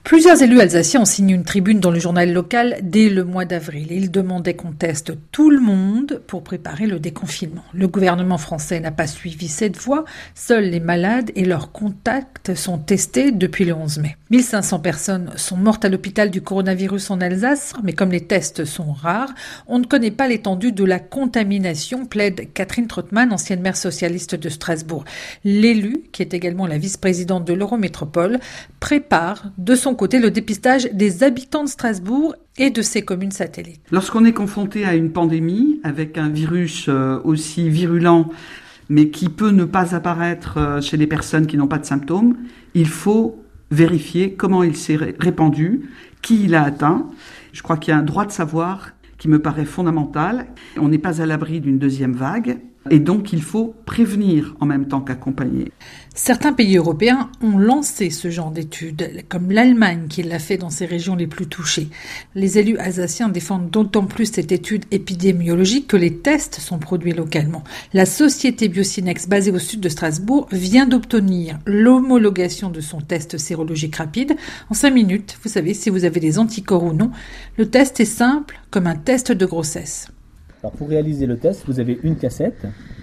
Plusieurs élus alsaciens ont signé une tribune dans le journal local dès le mois d'avril. Ils demandaient qu'on teste tout le monde pour préparer le déconfinement. Le gouvernement français n'a pas suivi cette voie. Seuls les malades et leurs contacts sont testés depuis le 11 mai. 1500 personnes sont mortes à l'hôpital du coronavirus en Alsace, mais comme les tests sont rares, on ne connaît pas l'étendue de la contamination, plaide Catherine Trottmann, ancienne maire socialiste de Strasbourg. L'élu, qui est également la vice-présidente de l'Eurométropole, prépare de son côté le dépistage des habitants de Strasbourg et de ses communes satellites. Lorsqu'on est confronté à une pandémie avec un virus aussi virulent, mais qui peut ne pas apparaître chez les personnes qui n'ont pas de symptômes, il faut vérifier comment il s'est répandu, qui il a atteint. Je crois qu'il y a un droit de savoir qui me paraît fondamental. On n'est pas à l'abri d'une deuxième vague. Et donc, il faut prévenir en même temps qu'accompagner. Certains pays européens ont lancé ce genre d'études, comme l'Allemagne qui l'a fait dans ses régions les plus touchées. Les élus alsaciens défendent d'autant plus cette étude épidémiologique que les tests sont produits localement. La société Biocinex, basée au sud de Strasbourg, vient d'obtenir l'homologation de son test sérologique rapide. En 5 minutes, vous savez si vous avez des anticorps ou non. Le test est simple, comme un test de grossesse. Alors pour réaliser le test, vous avez une cassette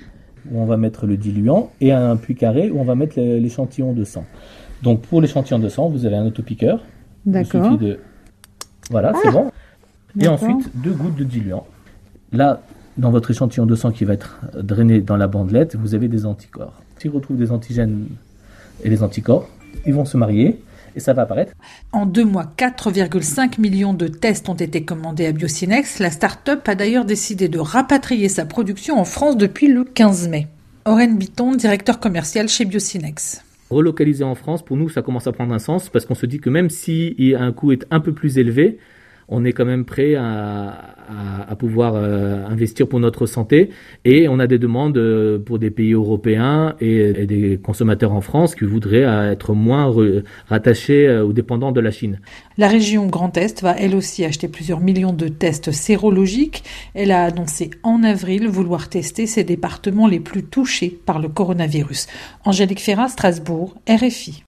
où on va mettre le diluant et un puits carré où on va mettre l'échantillon de sang. Donc pour l'échantillon de sang, vous avez un autopiqueur. D'accord. Il suffit de... Voilà, c'est bon. Et ensuite, 2 gouttes de diluant. Là, dans votre échantillon de sang qui va être drainé dans la bandelette, vous avez des anticorps. S'ils retrouvent des antigènes et les anticorps, ils vont se marier. Et ça va apparaître. En 2 mois, 4,5 millions de tests ont été commandés à Biocinex. La start-up a d'ailleurs décidé de rapatrier sa production en France depuis le 15 mai. Oren Bitton, directeur commercial chez Biocinex. Relocaliser en France, pour nous, ça commence à prendre un sens parce qu'on se dit que même si un coût est un peu plus élevé, on est quand même prêt à pouvoir investir pour notre santé et on a des demandes pour des pays européens et des consommateurs en France qui voudraient être moins rattachés ou dépendants de la Chine. La région Grand Est va elle aussi acheter plusieurs millions de tests sérologiques. Elle a annoncé en avril vouloir tester ses départements les plus touchés par le coronavirus. Angélique Ferrat, Strasbourg, RFI.